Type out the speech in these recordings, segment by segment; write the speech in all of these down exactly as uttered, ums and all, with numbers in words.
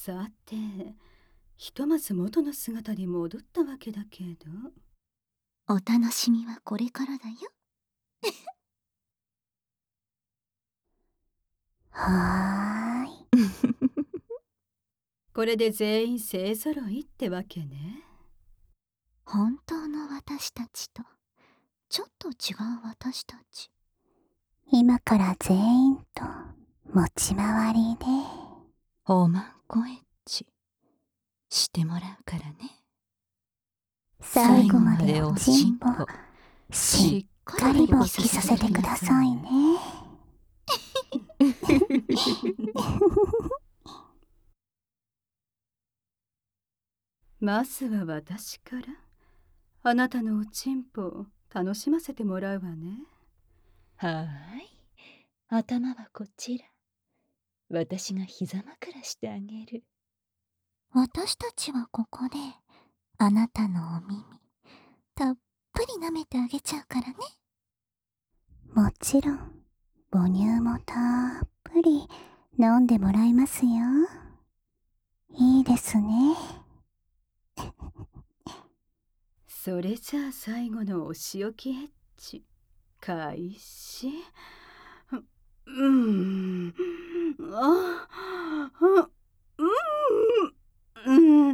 さて、ひとまず元の姿に戻ったわけだけど。 お楽しみはこれからだよ。 はーい。 これで全員勢ぞろいってわけね。 本当の私たちとちょっと違う私たち。 今から全員と持ち回りでおまんこエッチしてもらうからね。 最後までおちんぽしっかり勃起させてくださいね。 まずは私からあなたのおちんぽを楽しませてもらうわね。 はーい、頭はこちら。私が膝枕してあげる。 私たちはここであなたのお耳たっぷり舐めてあげちゃうからね。 もちろん母乳もたっぷり飲んでもらいますよ。いいですね。 それじゃあ最後のお仕置きエッチ開始。うん、あ、あ、うん、うん、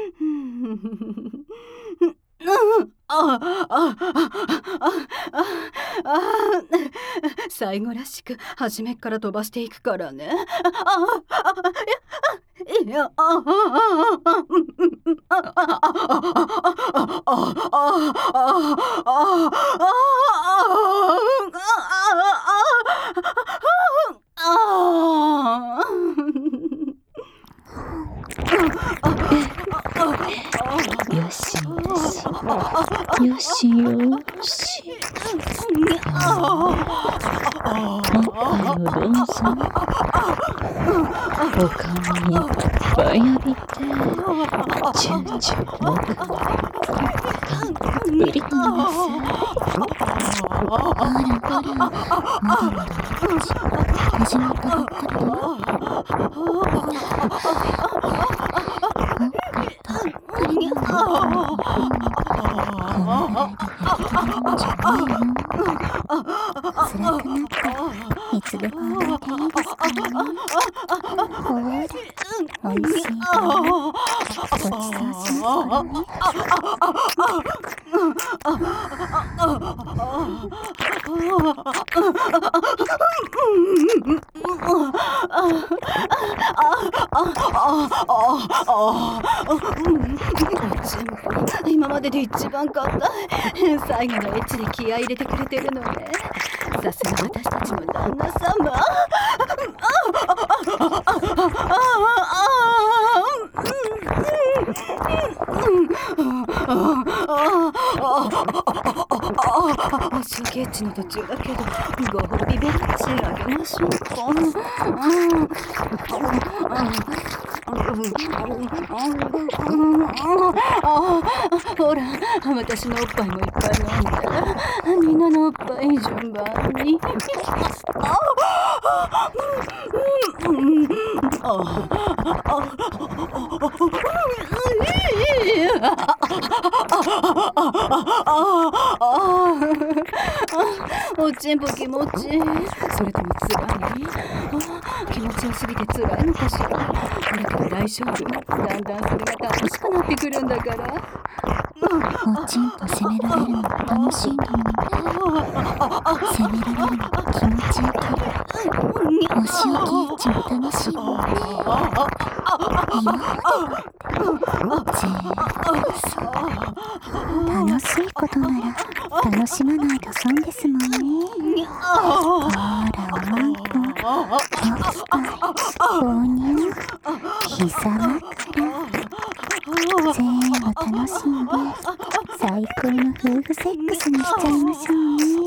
あ、あ、あ、あ、あ、最後らしく初めっから飛ばしていくからね。あ、あ、いや、あ、あ、あ、 よしよしよしよし。おっぱいをどうぞ。お顔にいっぱい浴びてチューチューのたっぷりとなさい。 ほらほら、まだまだ始まったばっかりだよ。たっぷり飲んでこのぐらいで辛くなったらいつでも飲んでいいですからね。ほら、おいしいからごちそうしますからね。 今までで一番硬い。最後のエッチで気合い入れてくれてるのね。さすが私たちの旦那様。お仕置きエッチの途中だけどご褒美ベッチあげましょうか。ほら、私のおっぱいもいっぱい飲んで、みんなのおっぱい順番に。おちんぽ気持ちいい。それともつらい？気持ちよすぎてつらいのかしら。だけど大丈夫。だんだんそれが楽しくなってくるんだから。 おちんぽ責められるのが楽しいんだよね。責められるのが気持ちいいから。お仕置きエッチも楽しいもんね。今まで全部そう楽しいことなら楽しまないと損ですもんね。ほら、おまんこ、おっぱい、母乳、膝枕、全部楽しんで最高の夫婦セックスにしちゃいましょうね。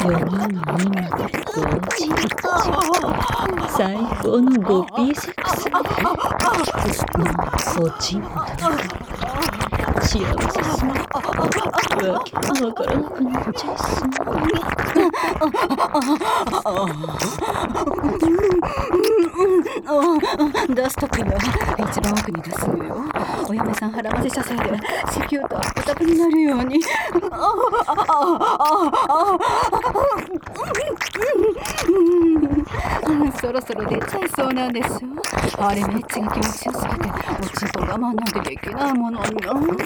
よにんのみんなと同時に最高のゴピーセックスね。おちんぽだけ幸せそう。わけがわからなくなっちゃいそう。 出すときは一番奥に出すのよ。お嫁さん腹混ぜ射精で子宮とアップタプになるように。そろそろ出ちゃいそうなんでしょ。あれめっちゃ気持ちよすぎておちんぽ我慢なんてできないものよ。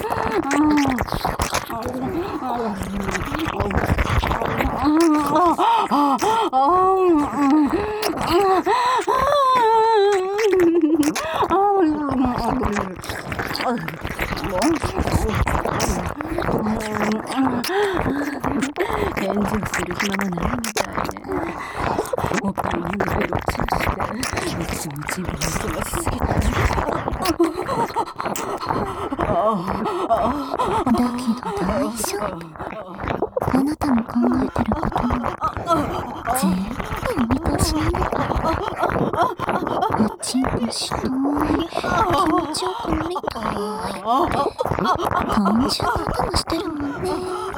返事をする暇もないみたいね。おっぱいにベロチンして私もチンポが忙しすぎて。 だけど大丈夫。あなたの考えてることも全部お見通しなんだから。おちんぽしとい気持ちよくなりたい感じの音もしてるもんね。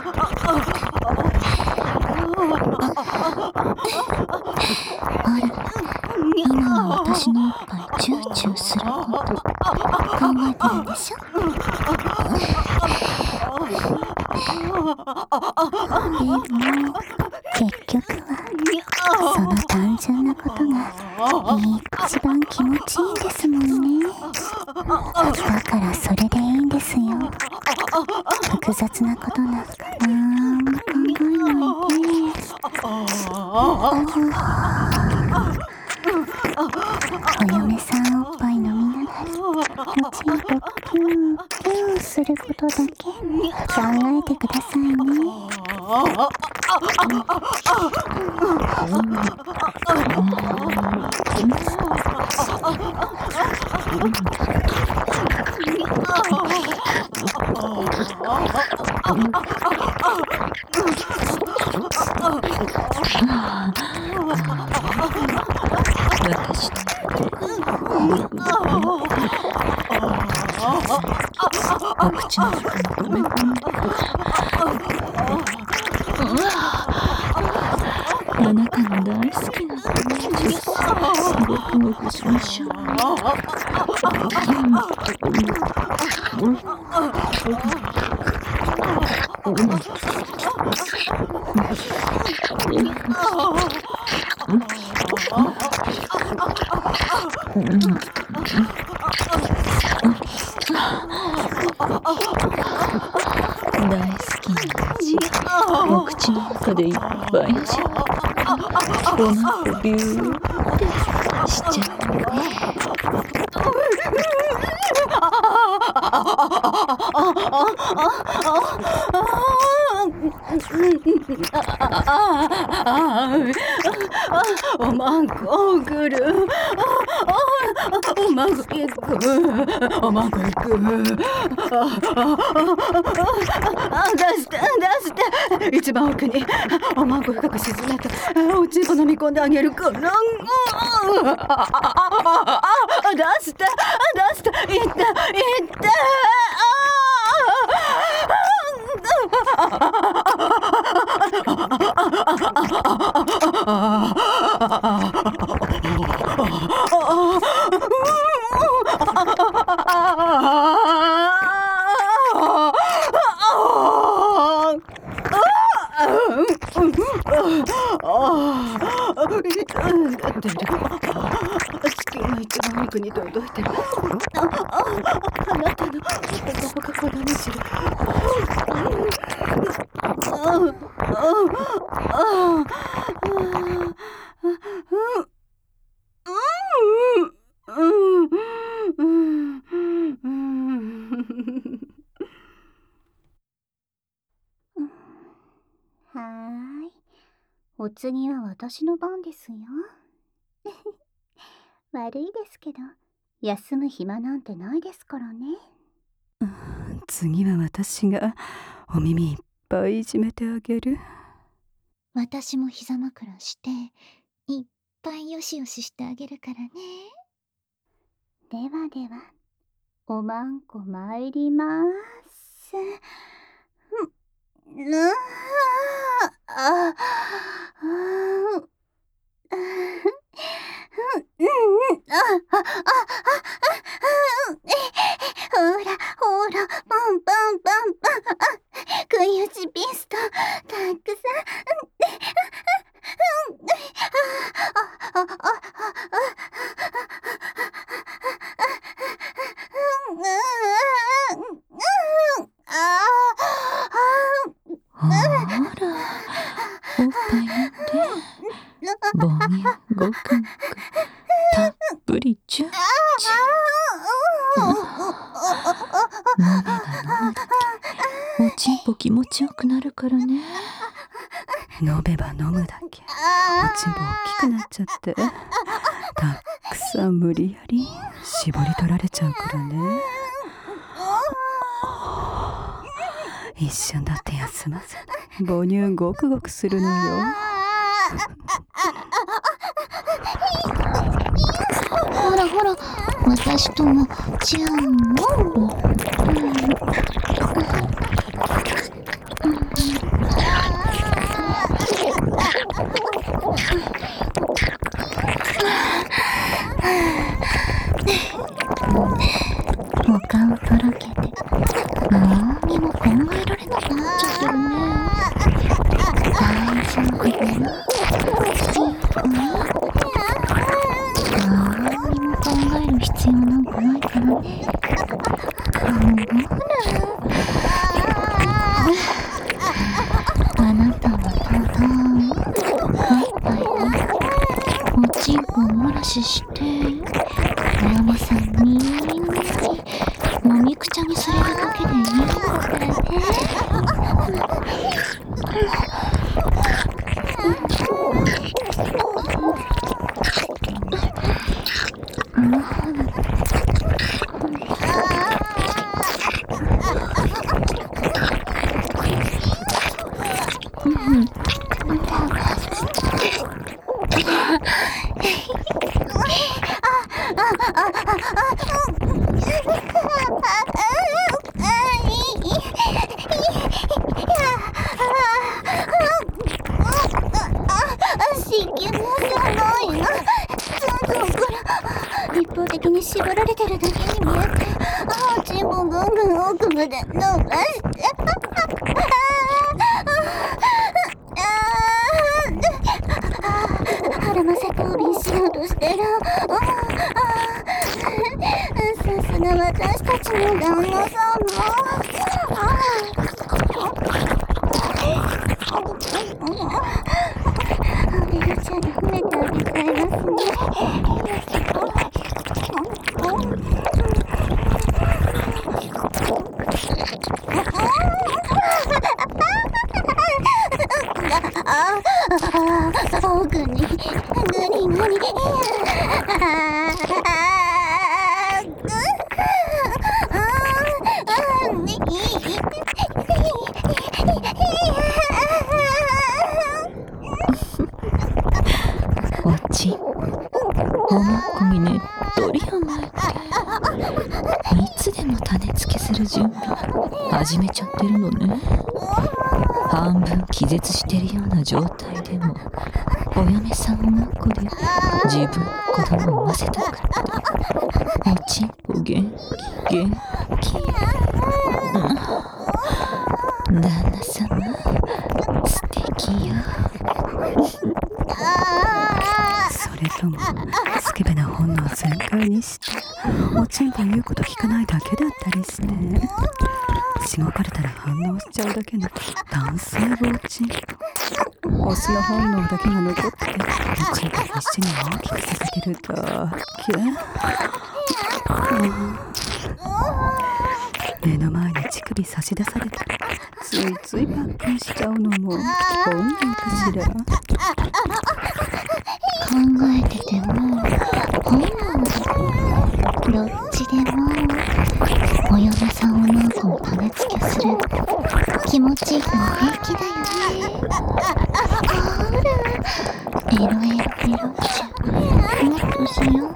あら、今の私のおっぱいチューチューすること考えてるんでしょ。でも結局はその単純なことが一番気持ちいいんですもんね。だからそれでいいんですよ。複雑なことなんかなんも考えないで。お嫁さんおっぱい飲みながらおちんぽキューキューすることだけ考えてくださいね。 私のお口の中に溜め込んであなたの大好きなジュースごくごくしましょう。大好きな味お口の中でいっぱい味わう。おなこビューってしちゃうね。 おまんこぐる。おまんこ行く。おまんこ行く。出して出して。一番奥におまんこ深く沈めておちんぽ飲み込んであげるから。出して出して。いったいった。地球の一番奥に届いてる。あなたのポカポカ粉に汁。 はーい。お次は私の番ですよ。悪いですけど、休む暇なんてないですからね。 次は私がお耳いっぱいいじめてあげる。 私も膝枕していっぱいよしよししてあげるからね。ではでは、おまんこ参ります。うわあ、あ、うん、あ、あ、あ、ほらほら、パンパンパンパン、あ、食い打ちピストたくさん、あ、あ、あ、あ、 ほら、おっぱい飲んで、母乳ごくんくたっぷりちゅっち。飲めば飲むだけおちんぽ気持ちよくなるからね。 飲めば飲むだけおちんぽ大きくなっちゃって、たくさん無理やり絞り取られちゃうからね。一瞬だって休まず母乳ごくごくするのよ。 ほらほら、私ともチューンを。お顔とろけて何にも考えられなくなっちゃってるね。大丈夫だよ。何にも考える必要なんかないからね。あなたはただおっぱいとおちんぽを漏らししてお嫁さんにもみくちゃにされるだけでいいからね。一方的に絞られてるだけに見えて、あ、ちんぽぐんぐん奥まで伸ばして腹ませ降臨しようとしてる。さすが私たちの旦那さんも。おべるちゃんに褒めてあげちゃいますね。あ、奥にグリグリ。 おちんおまんこにねっとり甘えて、いつでも種付けする準備始めちゃってるのね。半分気絶してるような状態でもお嫁さんおまんこで自分の子供を産ませたから、おちんぽ元気元気、うん、旦那様素敵よ。 それともスケベな本能全開にしておちんぽ言うこと聞かないだけだったりして、しごかれたら反応しちゃうだけの男性おちんぽ。オスの本能だけが残っておちんぽ必死に大きくさせてるだけ、うん、目の前に乳首差し出されたらついついバックンしちゃうのも本能かしら。 考えてても本能どっちでもお嫁さんおまんこを種付けする気持ちいいの平気だよね。 エロエロエロちゃん、もっとしよう。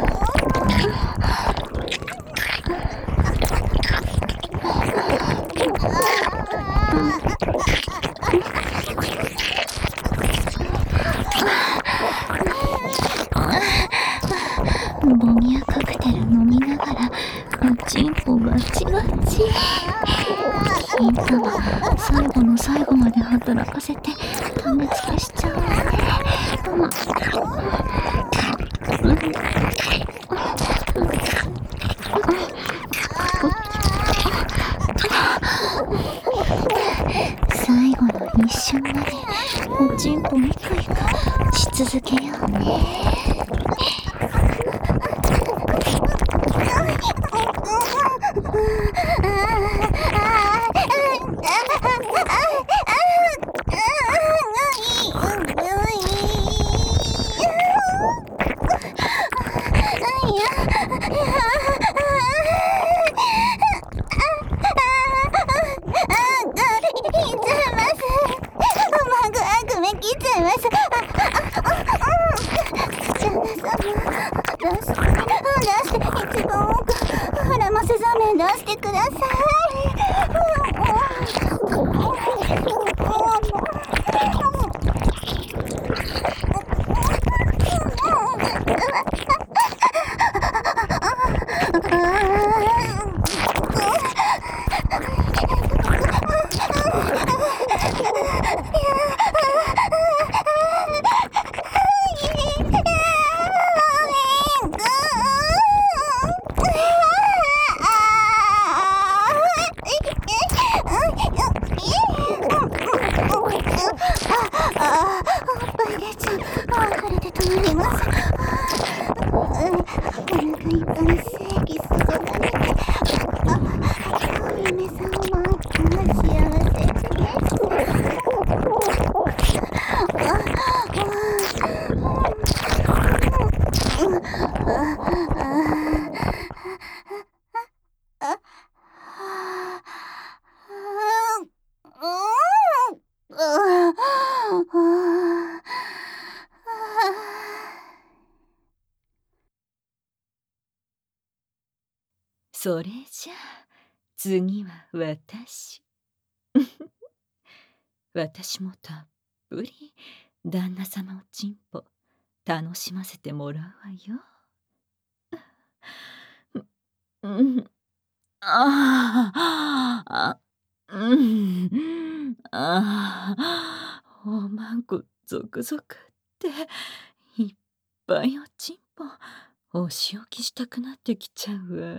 ボミアカクテル飲みながらおちんぽガチガチ。金玉最後の最後まで働かせて種付けしちゃうね。最後の一瞬までおちんぽミクミクし続けようね。 それじゃあ次は私私もたっぷり旦那様おちんぽ楽しませてもらうわよ。うん、ああ、うん、ああ、おまんこゾクゾクっていっぱいおちんぽお仕置きしたくなってきちゃうわ。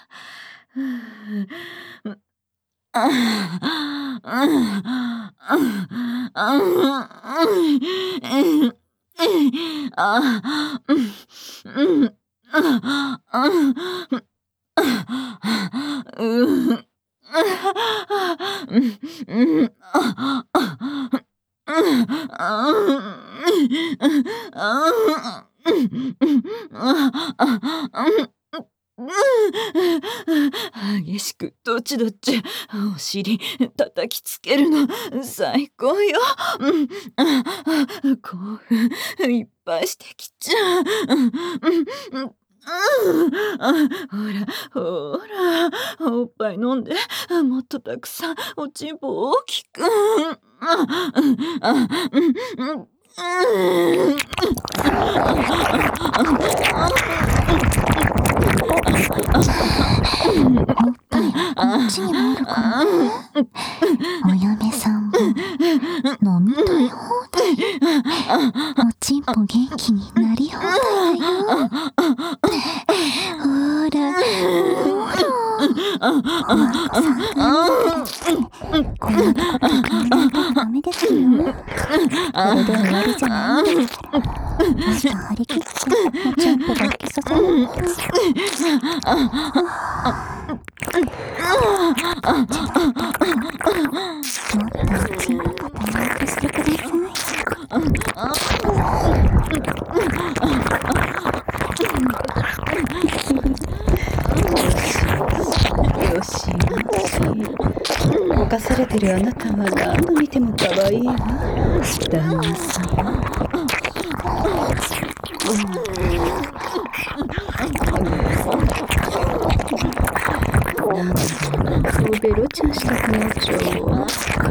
激しくどっちどっちお尻叩きつけるの最高よ。興奮いっぱいしてきちゃう。ほらほらおっぱい飲んでもっとたくさんおちんぽ大きく。 おっぱいはこっちにもあるからね。お嫁さんも飲みたい放題。おちんぽ元気になり放題だよ。ほらほらおまんこさんがいいってこんなとこで考えないとダメですよ。これで終わりじゃないんですから。もっと張り切っておちんぽが大きさせる。もっとおちんぽとマークしてください。 よしよし、犯されてるあなたは何度見ても可愛いわ旦那様。 そうベロちゃんしたくなっちゃうわ。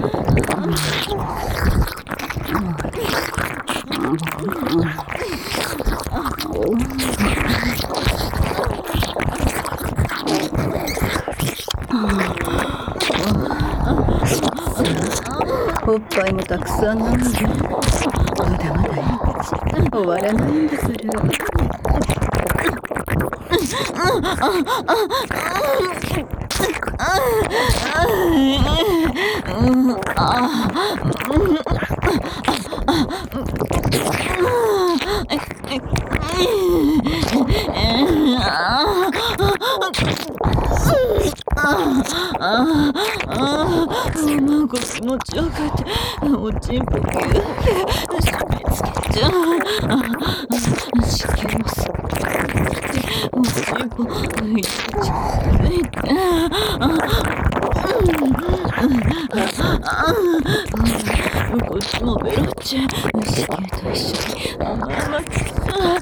おっぱいもたくさん飲んで。まだまだいい終わらないんだから。 なんか気持ちよくておちんぽぎゅうぎゅう締め付けちゃう。子宮もすっごいおちんぽいち抜いてこっちもベロッチ子宮と一緒に甘々くさ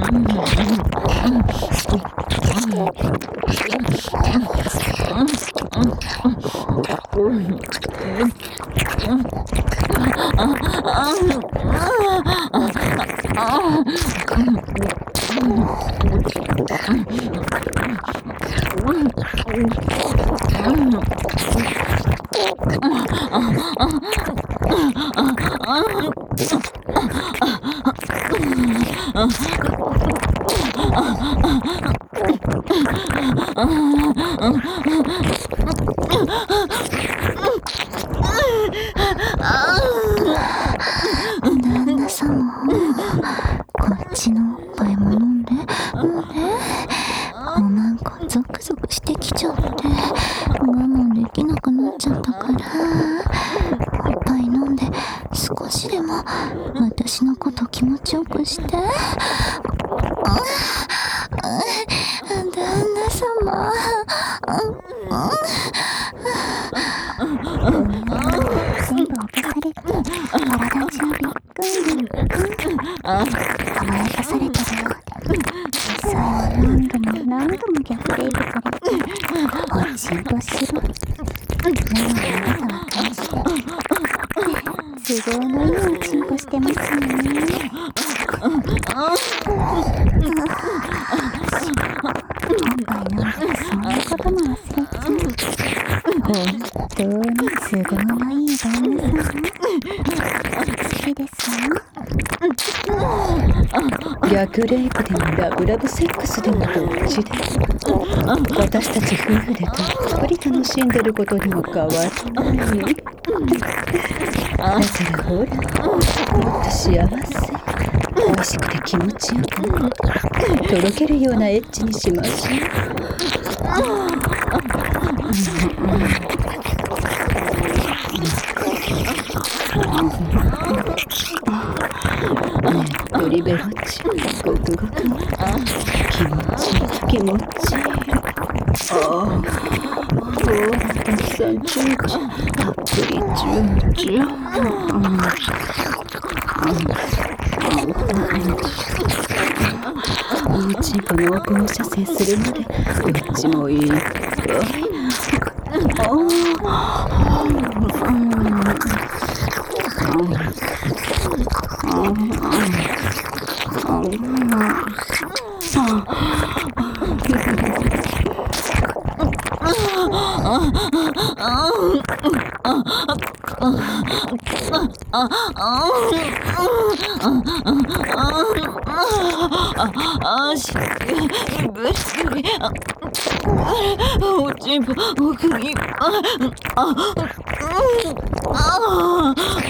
旦那様、こっちのおっぱいも飲んで飲んで。もうなんかゾクゾクしてきちゃって我慢できなくなっちゃったから、おっぱい飲んで少しでも私のこと気持ちよくして。旦那様、全部脅かされて体中びっくり甘やかされてるよ。それを何度も何度も逆レイプされておちんぽしろ。なのにあなたは返して都合のいいおちんぽしてますよね。おっぱい飲んでそんなことも忘れちゃう。本当に都合のいい旦那さん好きですよ。 逆レイプでもラブラブセックスでもどっちでも私たち夫婦でたっぷり楽しんでることにも変わりない。だからほら、もっと幸せ、美味しくて気持ちよくとろけるようなエッチにしましょう。ねえよりベロッチごくごく気持ちいい気持ちいい。ああ、ほらたくさんチューチューたっぷりチューチュー。おちんぽの奥を射精するまでどっちもいいわ。 あしぐりぐりおちんぽ奥にあああ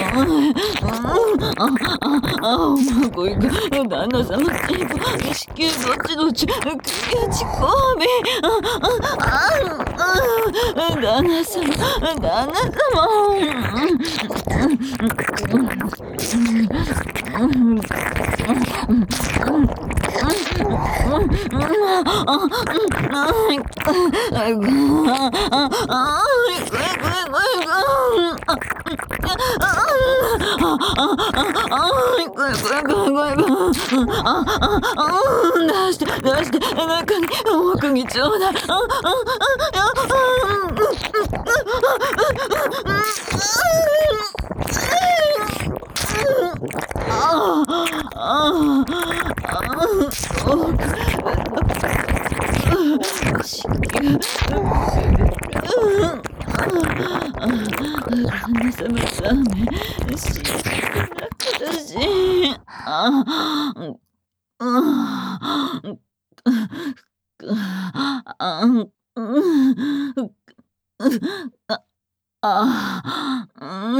あおまこいく旦那様ちんぽ子宮どっちどっち首打ちこび旦那様旦那様あ出して出して中に奥にちょうだい。旦那様ダメしなくだし。ああ、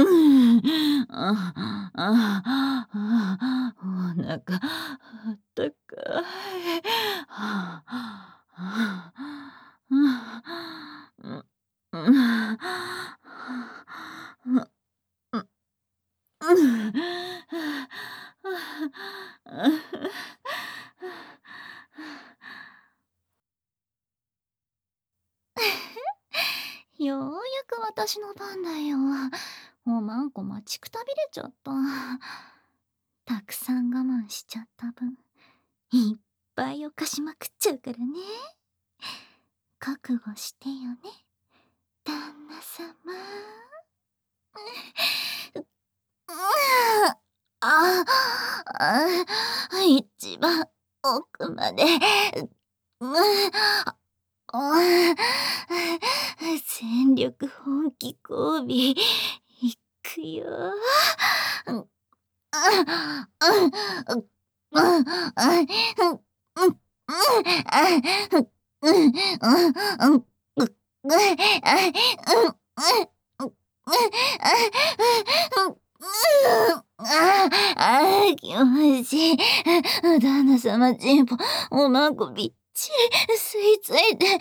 お腹あったかい。 ようやく私の番だよ。おまんこ待ちくたびれちゃった。たくさん我慢しちゃった分、いっぱいお菓子まくっちゃうからね。覚悟してよね、旦那様。ああ、一番奥まで。全力本気交尾いくよ。あ、気持ちいい。旦那様チンポおまんこびっちり吸い付いて。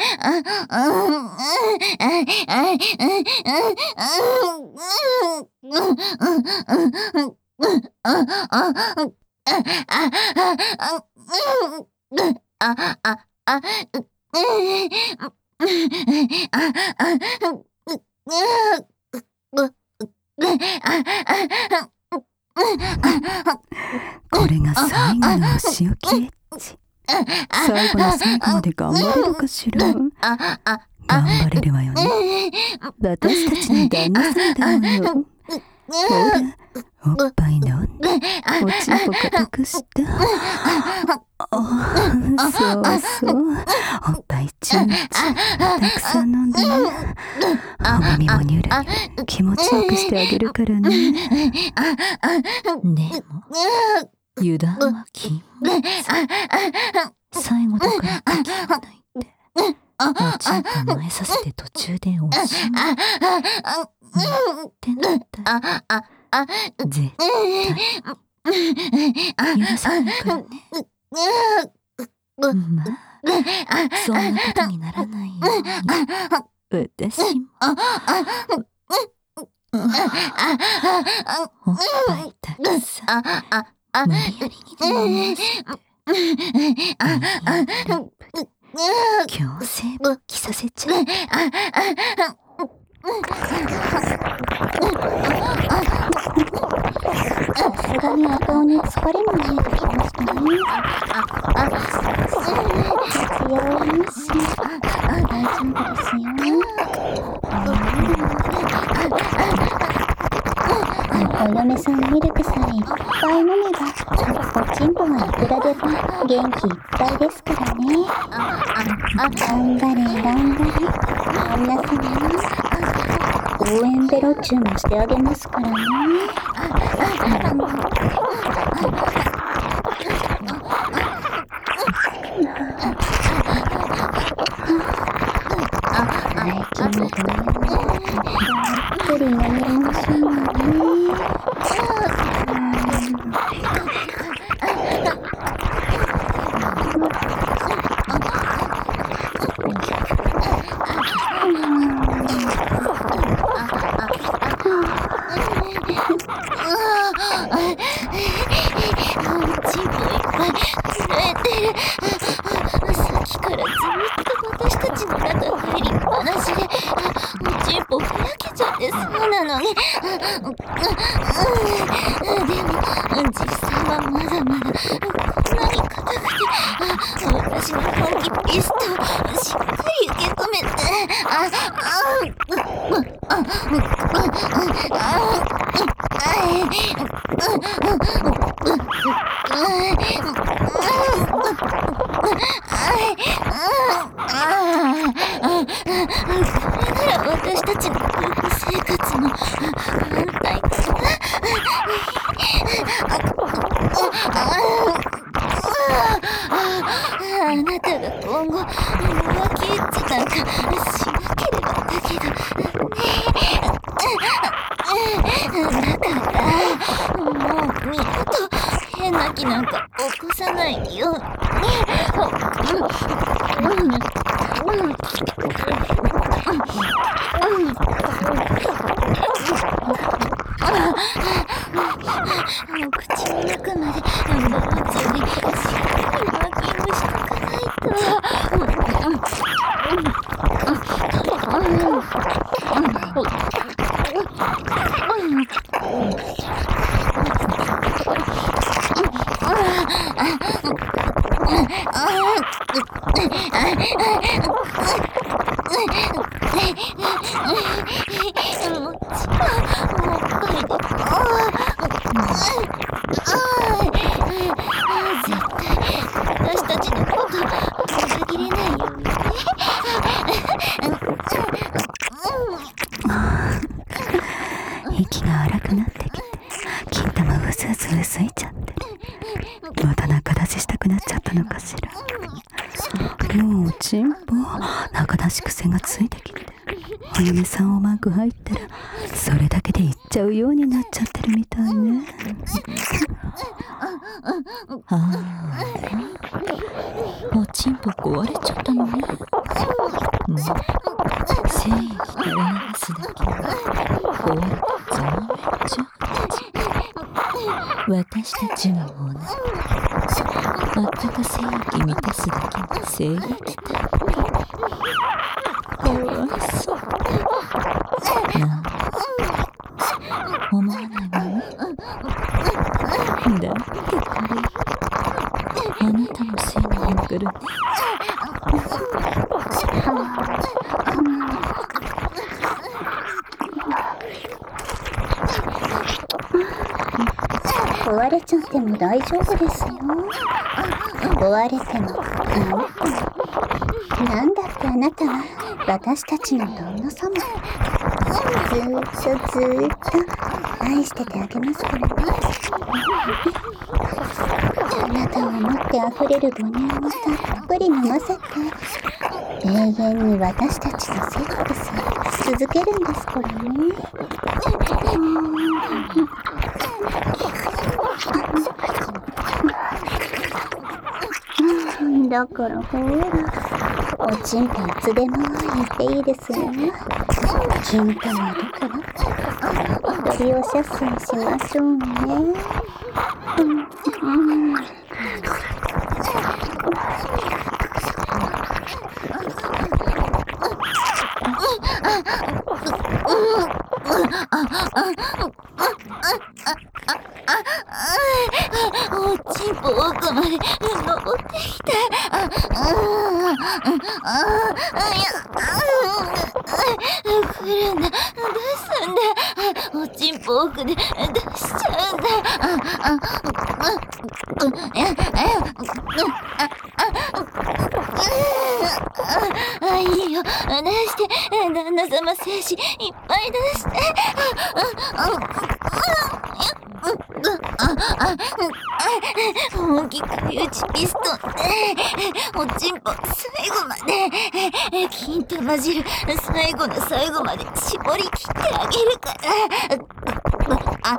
これが最後のお仕置きエッチ。最後の最後まで頑張れるかしら。頑張れるわよね。私たちの旦那様だもの。ほら、おっぱい飲んで、おちんぽ固くした。そうそう、おっぱいチュンチュンたくさん飲んでね。お耳もにゅるにゅる気持ちよくしてあげるからね。 でも油断は禁物。最後だから書き放題って。おちんぽ前させて途中でおしまいってなったら絶対許さないからね。まあそんなことにならないように私もおっぱいたくさん無理やりにでも回して強制勃起させちゃう。 さすがにお顔に疲れも見えてきましたね。必要なし。大丈夫ですよ。お嫁さんミルクさえいっぱい飲めば、おちんぽがいくらでも元気いっぱいですからね。頑張れ頑張れ、旦那様。応援ベロチューもしてあげますからね。最近もたっぷり飲みましょうね。あピストしっかり受け止めて。ああ私たちの夫婦生活も安泰かな。あなたが今後浮気エッチなんかしなければだけどだからもう二度と変な気なんか起こさないように。口の中までブローチよりしっかりマーキングしとかないと。私たちのこと裏切れないようにね。 息が荒くなってきて金玉うずうずうずいちゃって、また仲出ししたくなっちゃったのかしら。もうちんぽ仲出し癖がついてきて、お嫁さんおマーク入ったらそれだけで言っちゃうようになっちゃってるみたいね。ああ、おちんぽ壊れちゃったのね。もう繊維垂れ流すだけ壊れたざまめっちゃ私たちのもの。あったか性域満たすだけの精液だ。かわいそうなんて思わないの？だってこれあなたのせいに送るね。 壊れちゃっても大丈夫ですよ。壊れてもあなたもなんだってあなたは私たちの旦那様。ずーっとずーっと愛しててあげますからね。あなたを思ってあふれる母乳もたっぷり飲ませて永遠に私たちのセックス続けるんですからね。だからほら、おちんぽいつでも言っていいですよ。金玉どころ一人おしゃすんしましょうね。うんうんおちんぽ奥まで登ってきて、あああいや来るんだ、出すんだ、おちんぽ奥で出しちゃうんだ。あああいいよ、出して旦那様精子いっぱい出して。大きく打ちピストンでおちんぽ最後まで金玉汁最後の最後まで絞り切ってあげるから。あ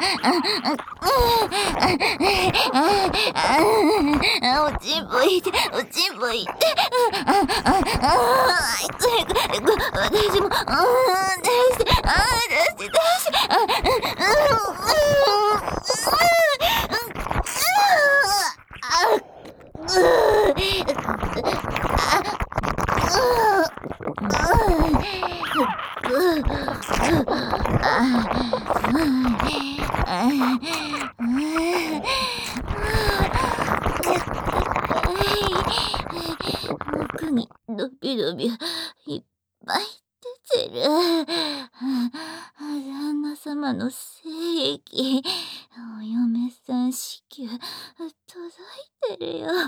あおちんぽいておちんぽいてあああ早く早く私も出して出して出して奥に首いっぱい出てる。旦那様の精液、お嫁さん子宮、届いてるよ。